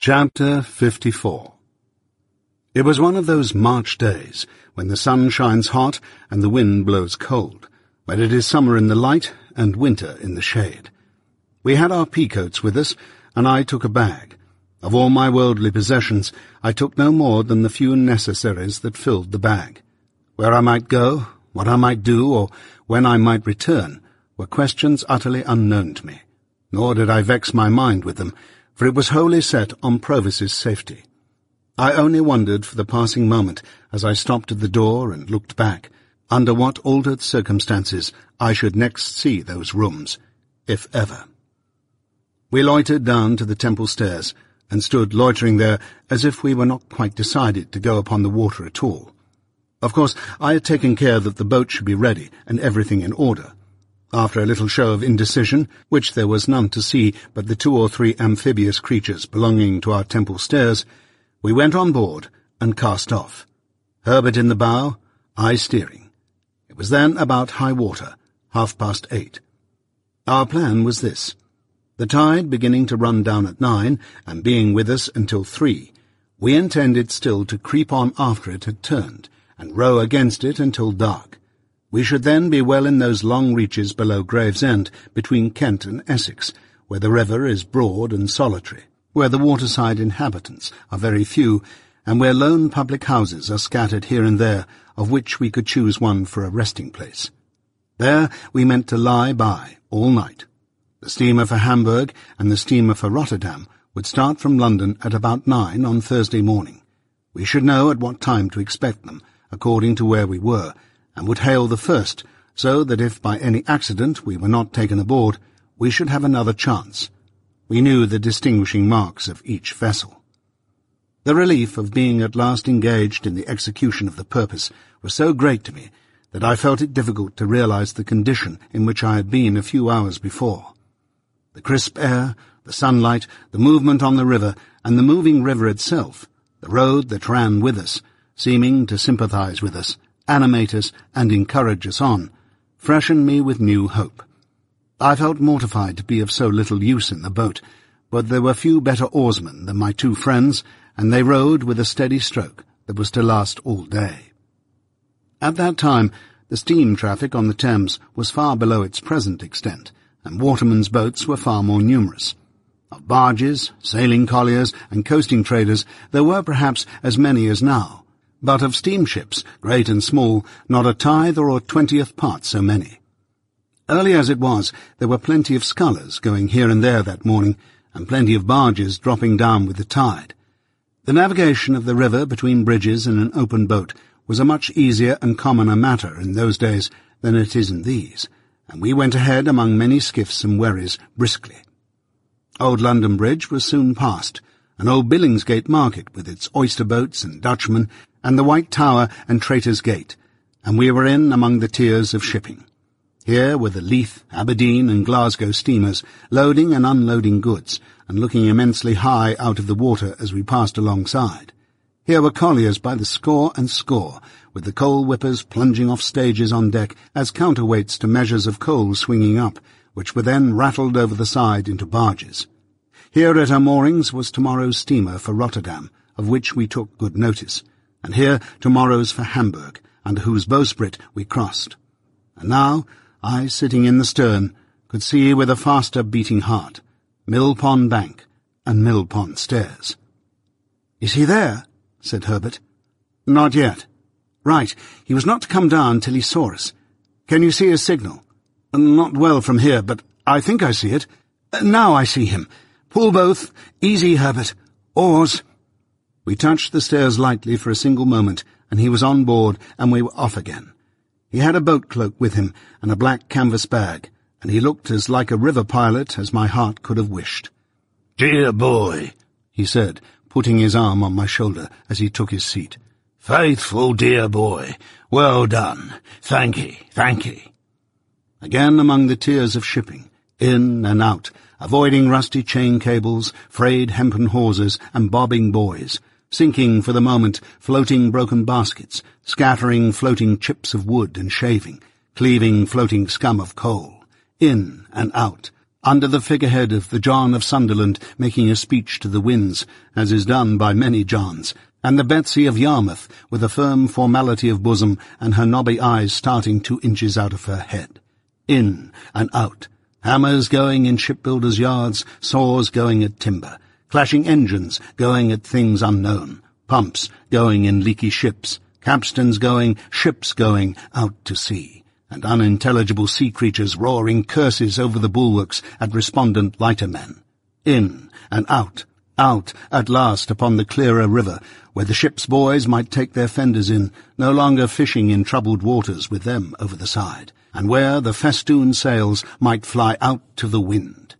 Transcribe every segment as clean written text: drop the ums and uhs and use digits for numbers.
Chapter 54. It was one of those March days when the sun shines hot and the wind blows cold, when it is summer in the light and winter in the shade. We had our peacoats with us, and I took a bag. Of all my worldly possessions, I took no more than the few necessaries that filled the bag. Where I might go, what I might do, or when I might return, were questions utterly unknown to me, nor did I vex my mind with them, for it was wholly set on Provis's safety. I only wondered for the passing moment, as I stopped at the door and looked back, under what altered circumstances I should next see those rooms, if ever. We loitered down to the temple stairs, and stood loitering there as if we were not quite decided to go upon the water at all. Of course, I had taken care that the boat should be ready and everything in order. After a little show of indecision, which there was none to see but the 2 or 3 amphibious creatures belonging to our temple stairs, we went on board and cast off, Herbert in the bow, I steering. It was then about high water, 8:30. Our plan was this. The tide beginning to run down at 9, and being with us until 3, we intended still to creep on after it had turned, and row against it until dark. We should then be well in those long reaches below Gravesend, between Kent and Essex, where the river is broad and solitary, where the waterside inhabitants are very few, and where lone public houses are scattered here and there, of which we could choose one for a resting place. There we meant to lie by all night. The steamer for Hamburg and the steamer for Rotterdam would start from London at about 9 on Thursday morning. We should know at what time to expect them, according to where we were, and would hail the first, so that if by any accident we were not taken aboard, we should have another chance. We knew the distinguishing marks of each vessel. The relief of being at last engaged in the execution of the purpose was so great to me that I felt it difficult to realize the condition in which I had been a few hours before. The crisp air, the sunlight, the movement on the river, and the moving river itself, the road that ran with us, seeming to sympathize with us, animate us, and encourage us on, freshened me with new hope. I felt mortified to be of so little use in the boat, but there were few better oarsmen than my 2 friends, and they rowed with a steady stroke that was to last all day. At that time, the steam traffic on the Thames was far below its present extent, and watermen's boats were far more numerous. Of barges, sailing colliers, and coasting traders there were perhaps as many as now, but of steamships, great and small, not a tithe or a 20th part so many. Early as it was, there were plenty of scullers going here and there that morning, and plenty of barges dropping down with the tide. The navigation of the river between bridges in an open boat was a much easier and commoner matter in those days than it is in these, and we went ahead among many skiffs and wherries briskly. Old London Bridge was soon passed, and old Billingsgate Market with its oyster boats and Dutchmen, and the White Tower and Traitor's Gate, and we were in among the tiers of shipping. Here were the Leith, Aberdeen, and Glasgow steamers, loading and unloading goods, and looking immensely high out of the water as we passed alongside. Here were colliers by the score and score, with the coal-whippers plunging off stages on deck as counterweights to measures of coal swinging up, which were then rattled over the side into barges. Here at our moorings was tomorrow's steamer for Rotterdam, of which we took good notice, and here tomorrow's for Hamburg, under whose bowsprit we crossed. And now, I, sitting in the stern, could see with a faster beating heart Mill Pond Bank and Mill Pond Stairs. "Is he there?" said Herbert. "Not yet." "Right, he was not to come down till he saw us. Can you see his signal?" "Not well from here, but I think I see it. Now I see him. Pull both. Easy, Herbert. Oars." We touched the stairs lightly for a single moment, and he was on board, and we were off again. He had a boat cloak with him, and a black canvas bag, and he looked as like a river pilot as my heart could have wished. "Dear boy," he said, putting his arm on my shoulder as he took his seat. "Faithful dear boy. Well done. Thank'ee, thank'ee." Again among the tiers of shipping, in and out, avoiding rusty chain cables, frayed hempen hawsers, and bobbing buoys, sinking for the moment floating broken baskets, scattering floating chips of wood and shaving, cleaving floating scum of coal, in and out, under the figurehead of the John of Sunderland making a speech to the winds, as is done by many Johns, and the Betsy of Yarmouth with a firm formality of bosom and her knobby eyes starting 2 inches out of her head. In and out, hammers going in shipbuilders' yards, saws going at timber, clashing engines going at things unknown, pumps going in leaky ships, capstans going, ships going out to sea, and unintelligible sea creatures roaring curses over the bulwarks at respondent lightermen. In and out, at last upon the clearer river, where the ship's boys might take their fenders in, no longer fishing in troubled waters with them over the side, and where the festooned sails might fly out to the wind.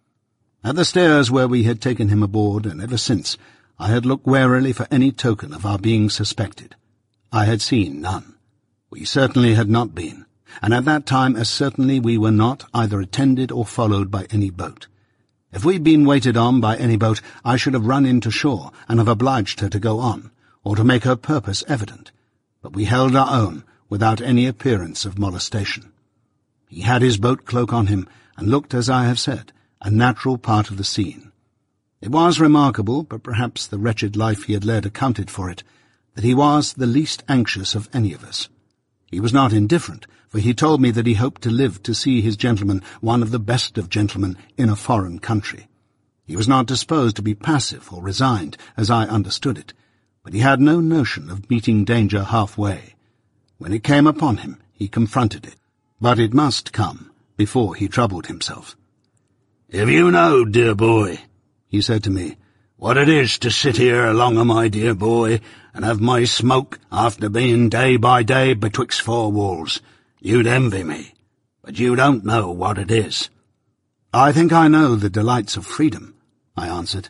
At the stairs where we had taken him aboard, and ever since, I had looked warily for any token of our being suspected. I had seen none. We certainly had not been, and at that time as certainly we were not either attended or followed by any boat. If we'd been waited on by any boat, I should have run in to shore and have obliged her to go on, or to make her purpose evident. But we held our own, without any appearance of molestation. He had his boat cloak on him, and looked, as I have said, a natural part of the scene. It was remarkable, but perhaps the wretched life he had led accounted for it, that he was the least anxious of any of us. He was not indifferent, for he told me that he hoped to live to see his gentleman one of the best of gentlemen in a foreign country. He was not disposed to be passive or resigned, as I understood it, but he had no notion of meeting danger halfway. When it came upon him, he confronted it, but it must come before he troubled himself. "If you know, dear boy," he said to me, "what it is to sit here along of my dear boy, and have my smoke after being day by day betwixt 4 walls, you'd envy me, but you don't know what it is." "I think I know the delights of freedom," I answered.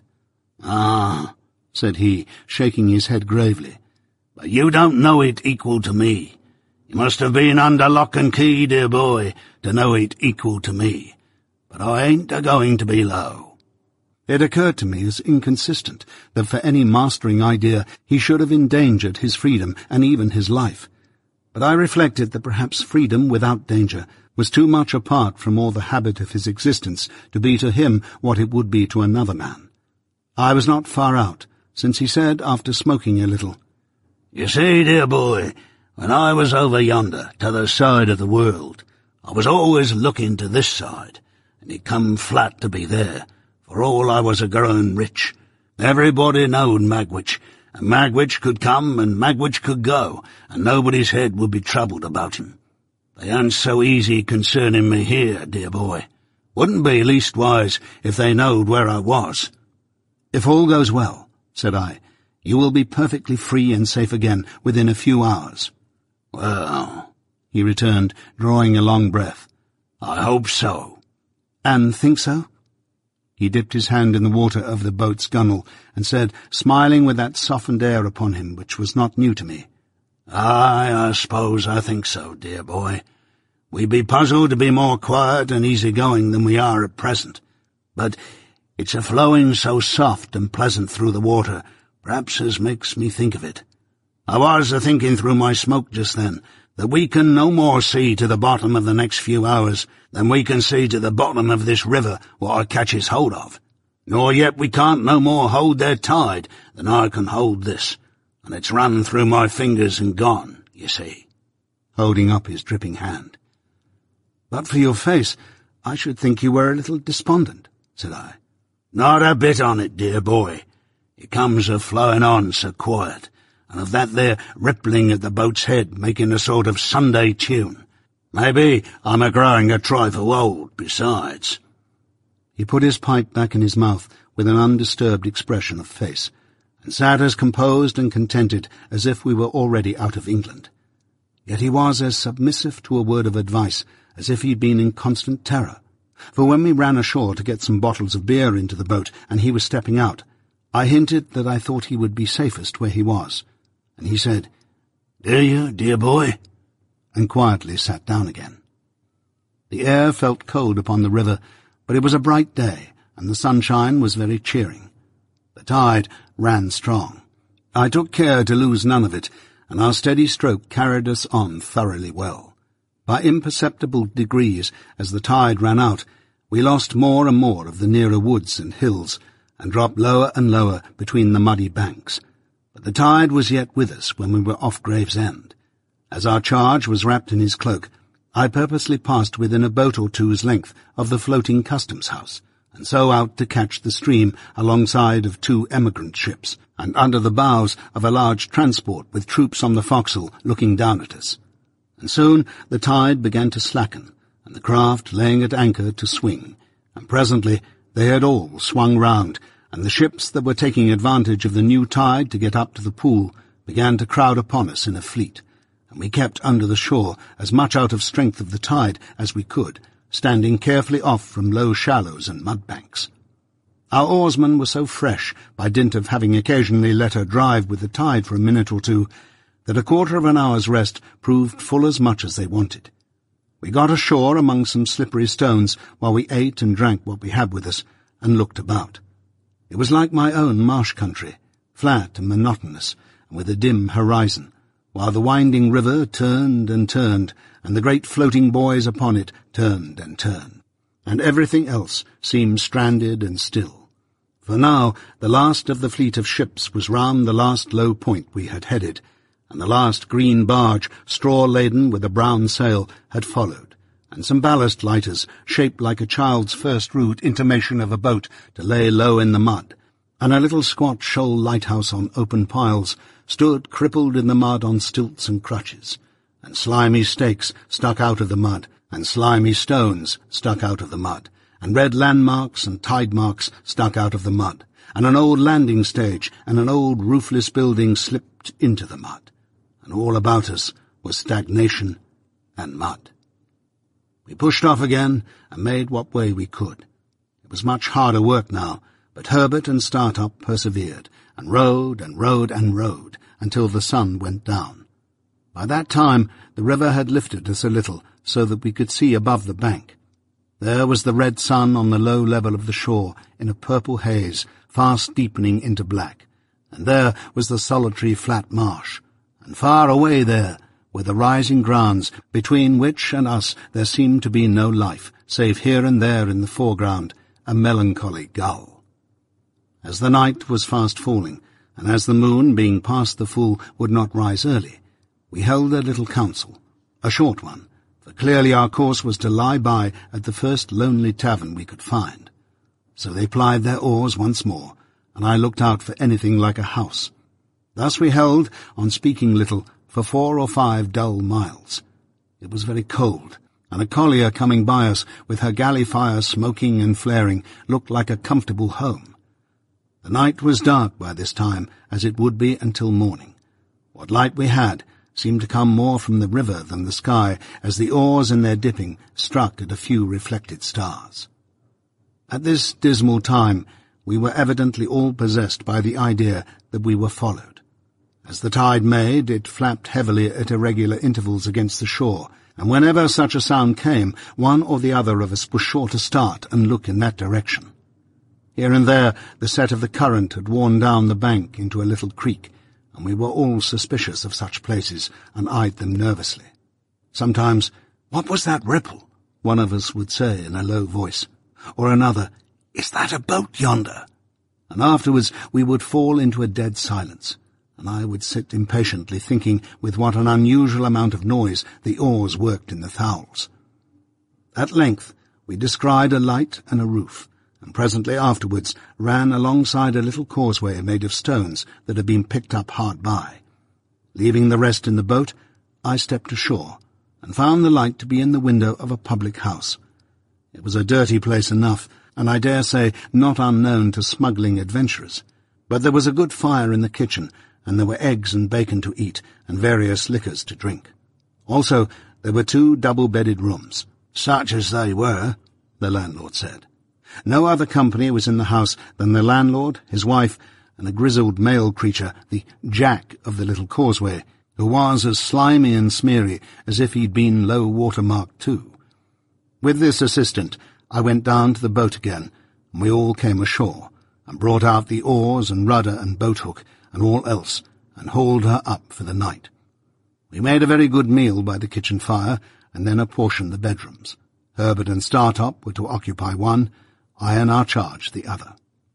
"Ah," said he, shaking his head gravely, "but you don't know it equal to me. You must have been under lock and key, dear boy, to know it equal to me. But I ain't a-going to be low." It occurred to me as inconsistent that for any mastering idea he should have endangered his freedom and even his life. But I reflected that perhaps freedom without danger was too much apart from all the habit of his existence to be to him what it would be to another man. I was not far out, since he said, after smoking a little, "You see, dear boy, when I was over yonder, t'other side of the world, I was always looking to this side, and it come flat to be there, for all I was a-growing rich. Everybody knowed Magwitch, and Magwitch could come and Magwitch could go, and nobody's head would be troubled about him. They aren't so easy concerning me here, dear boy. Wouldn't be, leastwise, if they knowed where I was." "If all goes well," said I, "you will be perfectly free and safe again within a few hours." "Well," he returned, drawing a long breath, "I hope so." "And think so?" He dipped his hand in the water of the boat's gunwale, and said, smiling with that softened air upon him which was not new to me, "Aye, I suppose I think so, dear boy. We be puzzled to be more quiet and easy-going than we are at present. But it's a-flowing so soft and pleasant through the water, perhaps as makes me think of it. I was a-thinking through my smoke just then that we can no more see to the bottom of the next few hours than we can see to the bottom of this river what I catches hold of. Nor yet we can't no more hold their tide than I can hold this, and it's run through my fingers and gone, you see," holding up his dripping hand. "But for your face, I should think you were a little despondent," said I. "Not a bit on it, dear boy. It comes of flowing on so quiet, and of that there rippling at the boat's head making a sort of Sunday tune. Maybe I'm a-growing a trifle old, besides." He put his pipe back in his mouth with an undisturbed expression of face, and sat as composed and contented as if we were already out of England. Yet he was as submissive to a word of advice as if he had been in constant terror, for when we ran ashore to get some bottles of beer into the boat and he was stepping out, I hinted that I thought he would be safest where he was, and he said, "Do you, dear boy?" and quietly sat down again. The air felt cold upon the river, but it was a bright day, and the sunshine was very cheering. The tide ran strong. I took care to lose none of it, and our steady stroke carried us on thoroughly well. By imperceptible degrees, as the tide ran out, We lost more and more of the nearer woods and hills, and dropped lower and lower between the muddy banks. But the tide was yet with us when we were off Gravesend. As our charge was wrapped in his cloak, I purposely passed within a boat or two's length of the floating customs house, and so out to catch the stream alongside of 2 emigrant ships, and under the bows of a large transport with troops on the forecastle looking down at us. And soon the tide began to slacken, and the craft laying at anchor to swing, and presently they had all swung round, and the ships that were taking advantage of the new tide to get up to the pool began to crowd upon us in a fleet, and we kept under the shore as much out of strength of the tide as we could, standing carefully off from low shallows and mud-banks. Our oarsmen were so fresh, by dint of having occasionally let her drive with the tide for a minute or two, that a quarter of an hour's rest proved full as much as they wanted. We got ashore among some slippery stones while we ate and drank what we had with us, and looked about. It was like my own marsh country, flat and monotonous, and with a dim horizon, while the winding river turned and turned, and the great floating buoys upon it turned and turned, and everything else seemed stranded and still. For now the last of the fleet of ships was round the last low point we had headed, and the last green barge, straw-laden with a brown sail, had followed, and some ballast lighters, shaped like a child's first rude intimation of a boat to lay low in the mud, and a little squat shoal lighthouse on open piles, stood crippled in the mud on stilts and crutches, and slimy stakes stuck out of the mud, and slimy stones stuck out of the mud, and red landmarks and tide marks stuck out of the mud, and an old landing stage and an old roofless building slipped into the mud, and all about us was stagnation and mud. We pushed off again and made what way we could. It was much harder work now, but Herbert and Startup persevered, and rowed and rowed and rowed until the sun went down. By that time the river had lifted us a little so that we could see above the bank. There was the red sun on the low level of the shore in a purple haze, fast deepening into black, and there was the solitary flat marsh, and far away there were the rising grounds, between which and us there seemed to be no life, save here and there in the foreground a melancholy gull. As the night was fast falling, and as the moon, being past the full, would not rise early, we held a little council, a short one, for clearly our course was to lie by at the first lonely tavern we could find. So they plied their oars once more, and I looked out for anything like a house. Thus we held, on speaking little, for 4 or 5 dull miles. It was very cold, and a collier coming by us with her galley fire smoking and flaring looked like a comfortable home. The night was dark by this time, as it would be until morning. What light we had seemed to come more from the river than the sky, as the oars in their dipping struck at a few reflected stars. At this dismal time we were evidently all possessed by the idea that we were followed. As the tide made, it flapped heavily at irregular intervals against the shore, and whenever such a sound came, one or the other of us was sure to start and look in that direction. Here and there the set of the current had worn down the bank into a little creek, and we were all suspicious of such places and eyed them nervously. Sometimes, "What was that ripple?" one of us would say in a low voice, or another, "Is that a boat yonder?" And afterwards we would fall into a dead silence, and I would sit impatiently thinking with what an unusual amount of noise the oars worked in the thowels. At length we descried a light and a roof, and presently afterwards ran alongside a little causeway made of stones that had been picked up hard by. Leaving the rest in the boat, I stepped ashore, and found the light to be in the window of a public house. It was a dirty place enough, and I dare say not unknown to smuggling adventurers, but there was a good fire in the kitchen, and there were eggs and bacon to eat, and various liquors to drink. Also, there were 2 double-bedded rooms. Such as they were, the landlord said. No other company was in the house than the landlord, his wife, and a grizzled male creature, the Jack of the little causeway, who was as slimy and smeary as if he'd been low-water marked too. With this assistant, I went down to the boat again, and we all came ashore, and brought out the oars and rudder and boat-hook, and all else, and hauled her up for the night. We made a very good meal by the kitchen fire, and then apportioned the bedrooms, Herbert and Startop were to occupy one, I and our charge the other.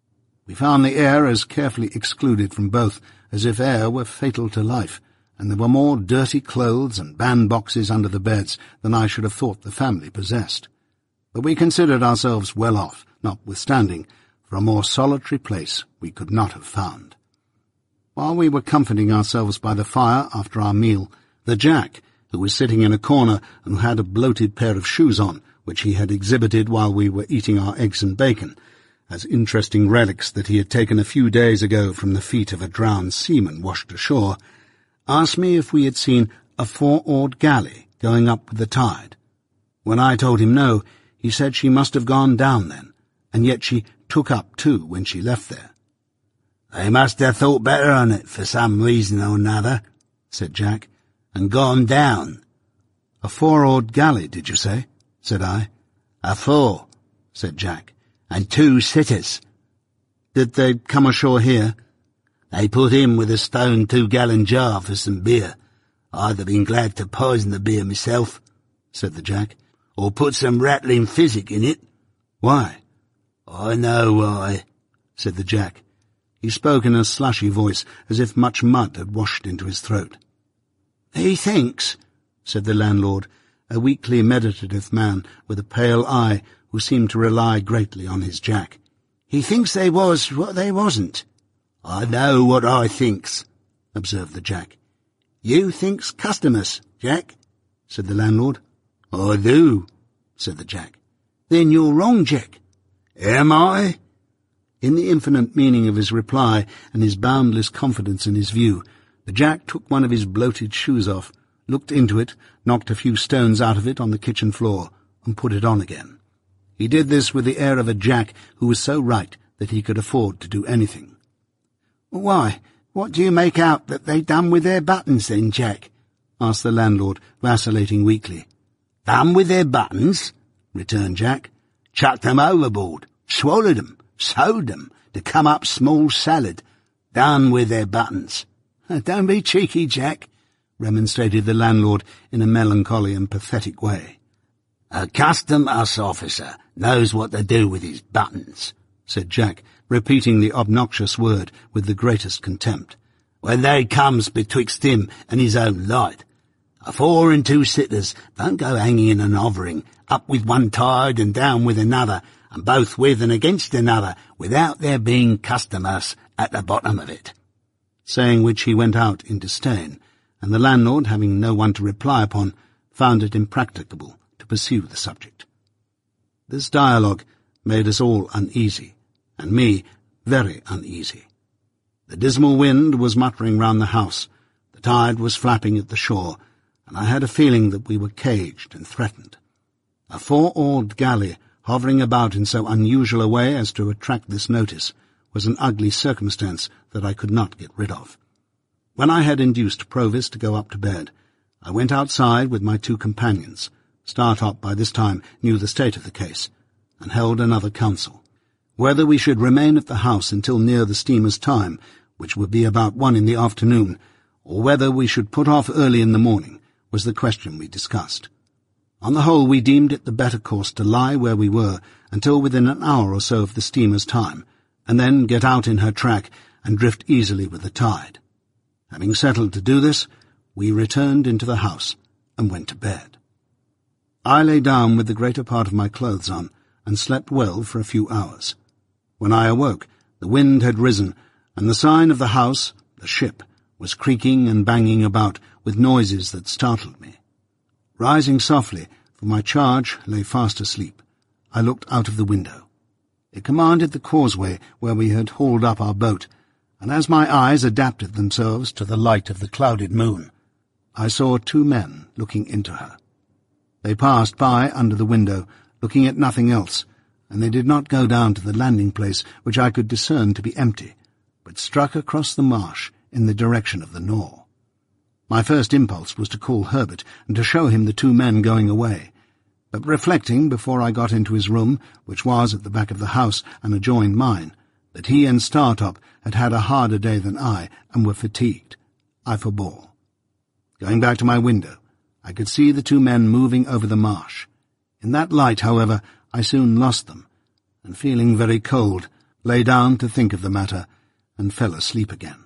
We found the air as carefully excluded from both as if air were fatal to life, and there were more dirty clothes and bandboxes under the beds than I should have thought the family possessed. But we considered ourselves well off, notwithstanding, for a more solitary place we could not have found. While we were comforting ourselves by the fire after our meal, the Jack, who was sitting in a corner and who had a bloated pair of shoes on, which he had exhibited while we were eating our eggs and bacon, as interesting relics that he had taken a few days ago from the feet of a drowned seaman washed ashore, asked me if we had seen a 4-oared galley going up with the tide. When I told him no, he said she must have gone down then, and yet she took up too when she left there. "They must have thought better on it for some reason or another," said Jack, "and gone down." "A 4-oared galley, did you say?" said I. "A 4, said Jack, "and 2 sitters." "Did they come ashore here?" "They put in with a stone 2-gallon jar for some beer. I'd have been glad to poison the beer myself," said the Jack, "or put some rattling physic in it." "Why?" "I know why," said the Jack. He spoke in a slushy voice, as if much mud had washed into his throat. "He thinks," said the landlord, a weakly meditative man with a pale eye who seemed to rely greatly on his Jack. "He thinks they was what they wasn't." "I know what I thinks," observed the Jack. "You thinks customers, Jack," said the landlord. "I do," said the Jack. "Then you're wrong, Jack." "Am I?" In the infinite meaning of his reply and his boundless confidence in his view, the Jack took one of his bloated shoes off, looked into it, knocked a few stones out of it on the kitchen floor, and put it on again. He did this with the air of a Jack who was so right that he could afford to do anything. "Why, what do you make out that they done with their buttons then, Jack?" asked the landlord, vacillating weakly. "Done with their buttons?" returned Jack. "Chucked them overboard, swallowed them, sewed them, to come up small salad. Done with their buttons." "Don't be cheeky, Jack," remonstrated the landlord in a melancholy and pathetic way. "A custom-house officer knows what to do with his buttons," said Jack, repeating the obnoxious word with the greatest contempt, "when they comes betwixt him and his own light. A 4 and 2 sitters don't go hanging and hovering, up with one tide and down with another, and both with and against another, without there being customers at the bottom of it." Saying which he went out in disdain, and the landlord, having no one to reply upon, found it impracticable to pursue the subject. This dialogue made us all uneasy, and me very uneasy. The dismal wind was muttering round the house, the tide was flapping at the shore, and I had a feeling that we were caged and threatened. A 4-oared galley hovering about in so unusual a way as to attract this notice was an ugly circumstance that I could not get rid of. When I had induced Provis to go up to bed, I went outside with my 2 companions. Startop by this time knew the state of the case, and held another council. Whether we should remain at the house until near the steamer's time, which would be about 1 in the afternoon, or whether we should put off early in the morning, was the question we discussed. On the whole, we deemed it the better course to lie where we were until within an hour or so of the steamer's time, and then get out in her track and drift easily with the tide. Having settled to do this, we returned into the house and went to bed. I lay down with the greater part of my clothes on, and slept well for a few hours. When I awoke, the wind had risen, and the sign of the house, the ship, was creaking and banging about with noises that startled me. Rising softly, for my charge lay fast asleep, I looked out of the window. It commanded the causeway where we had hauled up our boat, and as my eyes adapted themselves to the light of the clouded moon, I saw 2 men looking into her. They passed by under the window, looking at nothing else, and they did not go down to the landing place, which I could discern to be empty, but struck across the marsh in the direction of the Nore. My first impulse was to call Herbert and to show him the 2 men going away, but reflecting before I got into his room, which was at the back of the house and adjoined mine, that he and Startop had had a harder day than I and were fatigued, I forbore. Going back to my window, I could see the 2 men moving over the marsh. In that light, however, I soon lost them, and feeling very cold, lay down to think of the matter, and fell asleep again.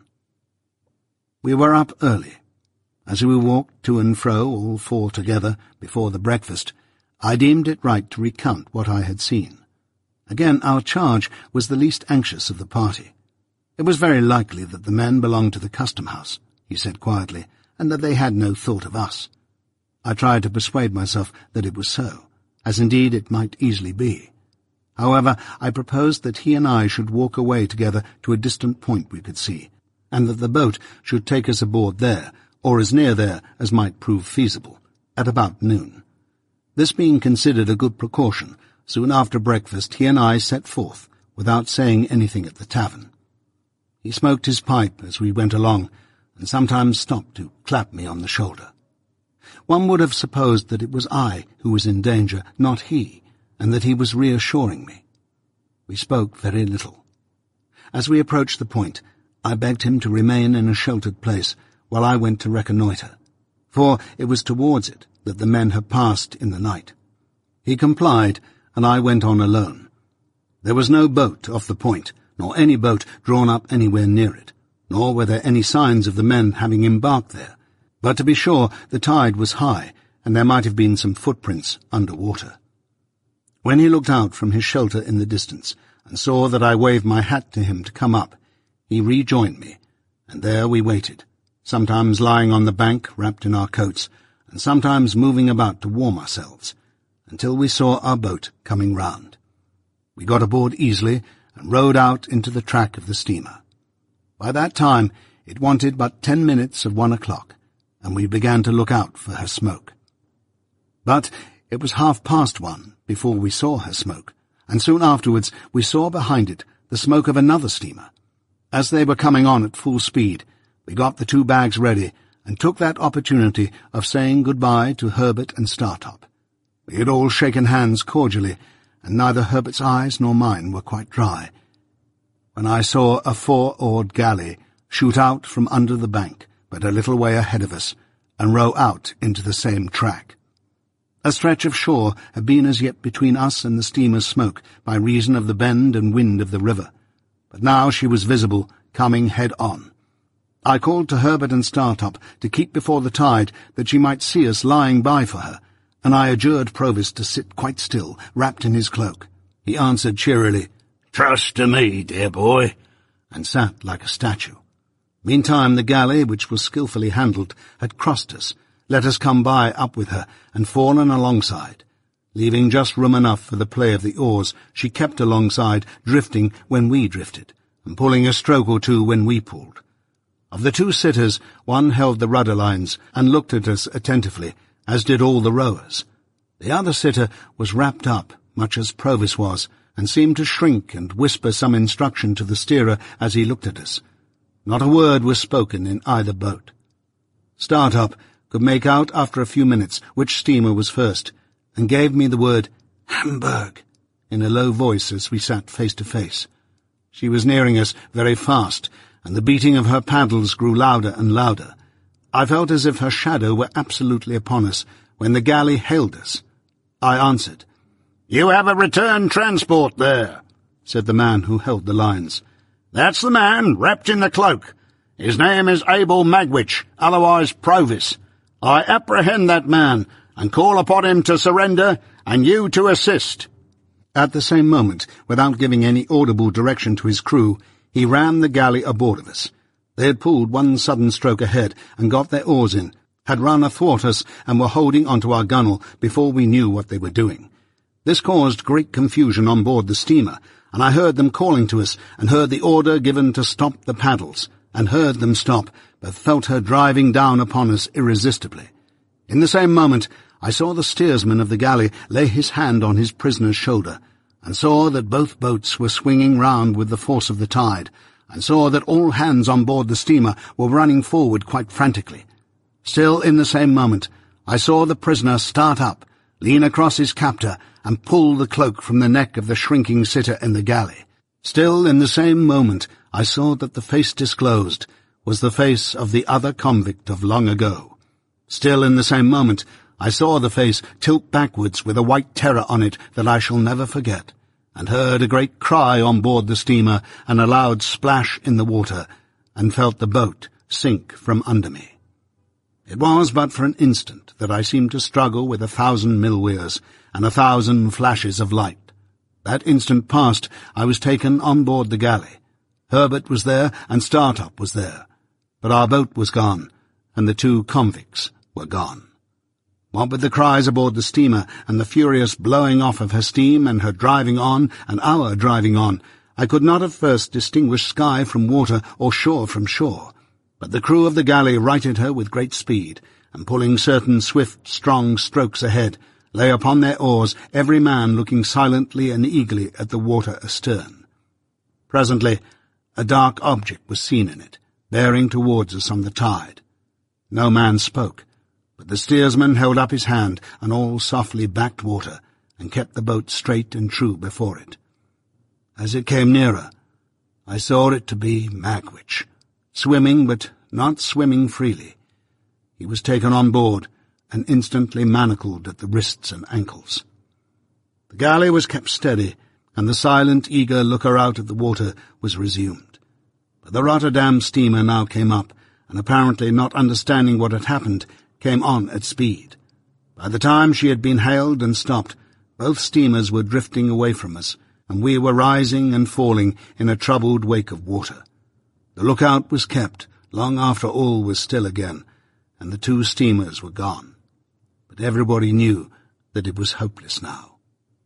We were up early. As we walked to and fro, all four together, before the breakfast, I deemed it right to recount what I had seen. Again, our charge was the least anxious of the party. It was very likely that the men belonged to the custom-house, he said quietly, and that they had no thought of us. I tried to persuade myself that it was so, as indeed it might easily be. However, I proposed that he and I should walk away together to a distant point we could see, and that the boat should take us aboard there, or as near there as might prove feasible, at about noon. This being considered a good precaution, soon after breakfast he and I set forth, without saying anything at the tavern. He smoked his pipe as we went along, and sometimes stopped to clap me on the shoulder. One would have supposed that it was I who was in danger, not he, and that he was reassuring me. We spoke very little. As we approached the point, I begged him to remain in a sheltered place while I went to reconnoitre, for it was towards it that the men had passed in the night. He complied, and I went on alone. There was no boat off the point, nor any boat drawn up anywhere near it, nor were there any signs of the men having embarked there, but to be sure the tide was high, and there might have been some footprints under water. When he looked out from his shelter in the distance, and saw that I waved my hat to him to come up, he rejoined me, and there we waited, sometimes lying on the bank wrapped in our coats, and sometimes moving about to warm ourselves, until we saw our boat coming round. We got aboard easily, and rowed out into the track of the steamer. By that time it wanted but 10 minutes of 1 o'clock, and we began to look out for her smoke. But it was 1:30 before we saw her smoke, and soon afterwards we saw behind it the smoke of another steamer. As they were coming on at full speed, we got the 2 bags ready, and took that opportunity of saying good-bye to Herbert and Startop. We had all shaken hands cordially, and neither Herbert's eyes nor mine were quite dry, when I saw a 4-oared galley shoot out from under the bank, but a little way ahead of us, and row out into the same track. A stretch of shore had been as yet between us and the steamer's smoke by reason of the bend and wind of the river, but now she was visible, coming head-on. I called to Herbert and Startop to keep before the tide, that she might see us lying by for her, and I adjured Provis to sit quite still, wrapped in his cloak. He answered cheerily, "Trust to me, dear boy," and sat like a statue. Meantime the galley, which was skilfully handled, had crossed us, let us come by up with her, and fallen alongside. Leaving just room enough for the play of the oars, she kept alongside, drifting when we drifted, and pulling a stroke or two when we pulled. Of the 2 sitters, one held the rudder lines, and looked at us attentively, as did all the rowers. The other sitter was wrapped up, much as Provis was, and seemed to shrink and whisper some instruction to the steerer as he looked at us. Not a word was spoken in either boat. Startop could make out after a few minutes which steamer was first, and gave me the word "Hamburg" in a low voice as we sat face to face. She was nearing us very fast, and the beating of her paddles grew louder and louder. I felt as if her shadow were absolutely upon us when the galley hailed us. I answered. "You have a return transport there," said the man who held the lines. "That's the man, wrapped in the cloak. His name is Abel Magwitch, otherwise Provis. I apprehend that man, and call upon him to surrender, and you to assist." At the same moment, without giving any audible direction to his crew, he ran the galley aboard of us. They had pulled one sudden stroke ahead, and got their oars in, had run athwart us, and were holding onto our gunwale before we knew what they were doing. This caused great confusion on board the steamer, and I heard them calling to us, and heard the order given to stop the paddles, and heard them stop, but felt her driving down upon us irresistibly. In the same moment I saw the steersman of the galley lay his hand on his prisoner's shoulder, and saw that both boats were swinging round with the force of the tide, and saw that all hands on board the steamer were running forward quite frantically. Still in the same moment I saw the prisoner start up, lean across his captor, and pull the cloak from the neck of the shrinking sitter in the galley. Still in the same moment I saw that the face disclosed was the face of the other convict of long ago. Still in the same moment I saw the face tilt backwards with a white terror on it that I shall never forget, and heard a great cry on board the steamer and a loud splash in the water, and felt the boat sink from under me. It was but for an instant that I seemed to struggle with 1,000 mill-weirs and 1,000 flashes of light. That instant past, I was taken on board the galley. Herbert was there and Startop was there, but our boat was gone, and the 2 convicts were gone. What with the cries aboard the steamer and the furious blowing off of her steam and her driving on and our driving on, I could not at first distinguish sky from water or shore from shore, but the crew of the galley righted her with great speed, and pulling certain swift, strong strokes ahead, lay upon their oars, every man looking silently and eagerly at the water astern. Presently, a dark object was seen in it, bearing towards us on the tide. No man spoke, but the steersman held up his hand, and all softly backed water, and kept the boat straight and true before it. As it came nearer, I saw it to be Magwitch, swimming but not swimming freely. He was taken on board, and instantly manacled at the wrists and ankles. The galley was kept steady, and the silent, eager looker out at the water was resumed. But the Rotterdam steamer now came up, and apparently not understanding what had happened, came on at speed. By the time she had been hailed and stopped, both steamers were drifting away from us, and we were rising and falling in a troubled wake of water. The lookout was kept long after all was still again, and the 2 steamers were gone. But everybody knew that it was hopeless now.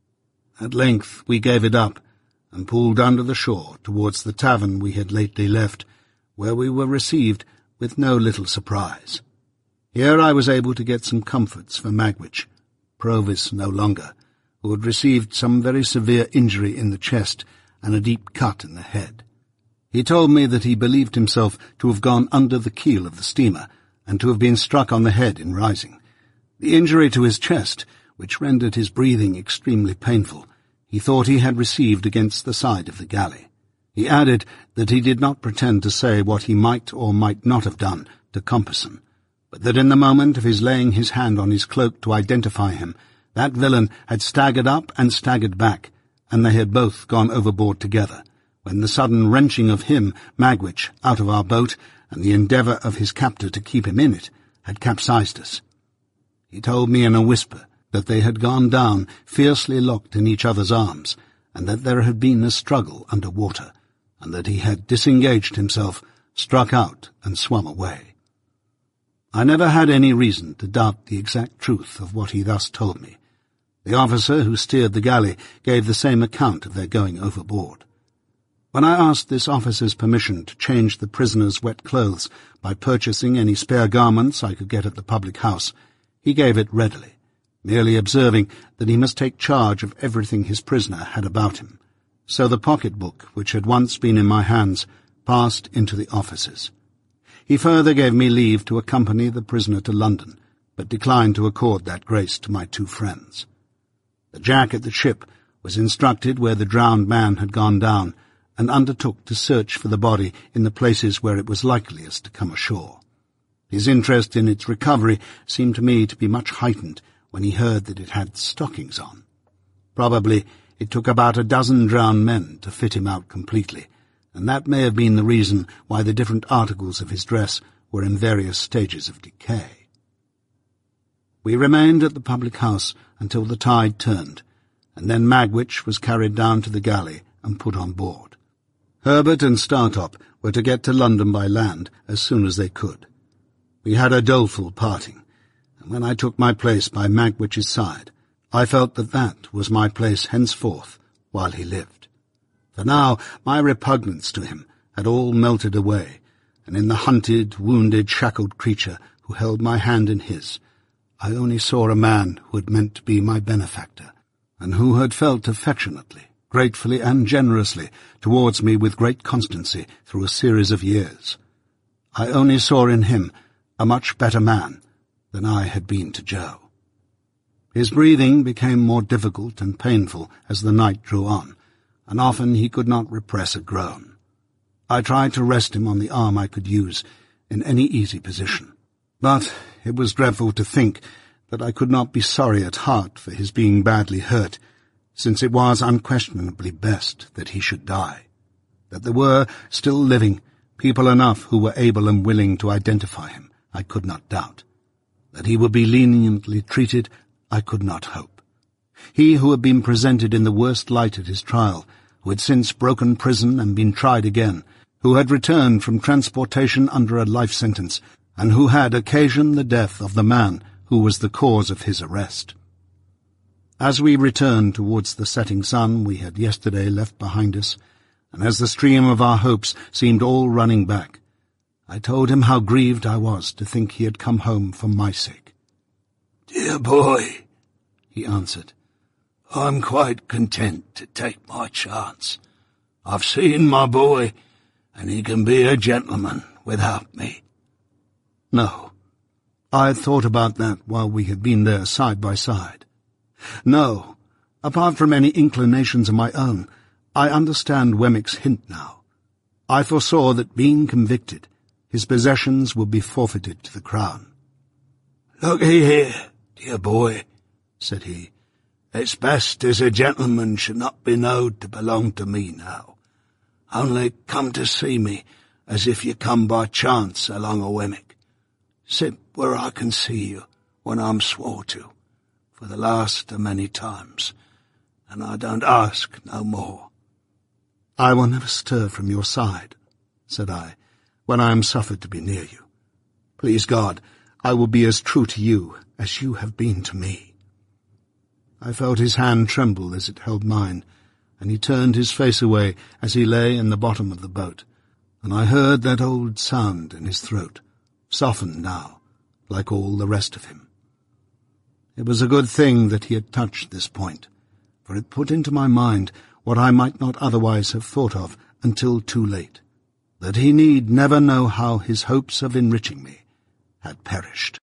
At length we gave it up, and pulled under the shore towards the tavern we had lately left, where we were received with no little surprise. Here I was able to get some comforts for Magwitch, Provis no longer, who had received some very severe injury in the chest and a deep cut in the head. He told me that he believed himself to have gone under the keel of the steamer, and to have been struck on the head in rising. The injury to his chest, which rendered his breathing extremely painful, he thought he had received against the side of the galley. He added that he did not pretend to say what he might or might not have done to Compeyson, but that in the moment of his laying his hand on his cloak to identify him, that villain had staggered up and staggered back, and they had both gone overboard together, when the sudden wrenching of him, Magwitch, out of our boat, and the endeavour of his captor to keep him in it, had capsized us. He told me in a whisper that they had gone down, fiercely locked in each other's arms, and that there had been a struggle under water, and that he had disengaged himself, struck out, and swum away. I never had any reason to doubt the exact truth of what he thus told me. The officer who steered the galley gave the same account of their going overboard. When I asked this officer's permission to change the prisoner's wet clothes by purchasing any spare garments I could get at the public house, he gave it readily, merely observing that he must take charge of everything his prisoner had about him. So the pocket-book, which had once been in my hands, passed into the officer's. He further gave me leave to accompany the prisoner to London, but declined to accord that grace to my 2 friends. The Jack at the ship was instructed where the drowned man had gone down, and undertook to search for the body in the places where it was likeliest to come ashore. His interest in its recovery seemed to me to be much heightened when he heard that it had stockings on. Probably it took about 12 drowned men to fit him out completely, and that may have been the reason why the different articles of his dress were in various stages of decay. We remained at the public house until the tide turned, and then Magwitch was carried down to the galley and put on board. Herbert and Startop were to get to London by land as soon as they could. We had a doleful parting, and when I took my place by Magwitch's side, I felt that that was my place henceforth while he lived. For now my repugnance to him had all melted away, and in the hunted, wounded, shackled creature who held my hand in his, I only saw a man who had meant to be my benefactor, and who had felt affectionately, gratefully and generously towards me with great constancy through a series of years. I only saw in him a much better man than I had been to Joe. His breathing became more difficult and painful as the night drew on, and often he could not repress a groan. I tried to rest him on the arm I could use in any easy position, but it was dreadful to think but I could not be sorry at heart for his being badly hurt, since it was unquestionably best that he should die. That there were, still living, people enough who were able and willing to identify him, I could not doubt. That he would be leniently treated, I could not hope. He who had been presented in the worst light at his trial, who had since broken prison and been tried again, who had returned from transportation under a life sentence, and who had occasioned the death of the man who was the cause of his arrest. As we returned towards the setting sun we had yesterday left behind us, and as the stream of our hopes seemed all running back, I told him how grieved I was to think he had come home for my sake. "Dear boy," he answered, "I'm quite content to take my chance. I've seen my boy, and he can be a gentleman without me." No. I had thought about that while we had been there side by side. No. Apart from any inclinations of my own, I understand Wemmick's hint now. I foresaw that, being convicted, his possessions would be forfeited to the Crown. "Looky here, dear boy," said he. "It's best as a gentleman should not be knowed to belong to me now. Only come to see me as if you come by chance along o' Wemmick. Sit where I can see you when I'm swore to, for the last of many times, and I don't ask no more." "I will never stir from your side," said I, "when I am suffered to be near you. Please God, I will be as true to you as you have been to me." I felt his hand tremble as it held mine, and he turned his face away as he lay in the bottom of the boat, and I heard that old sound in his throat, softened now, like all the rest of him. It was a good thing that he had touched this point, for it put into my mind what I might not otherwise have thought of until too late, that he need never know how his hopes of enriching me had perished.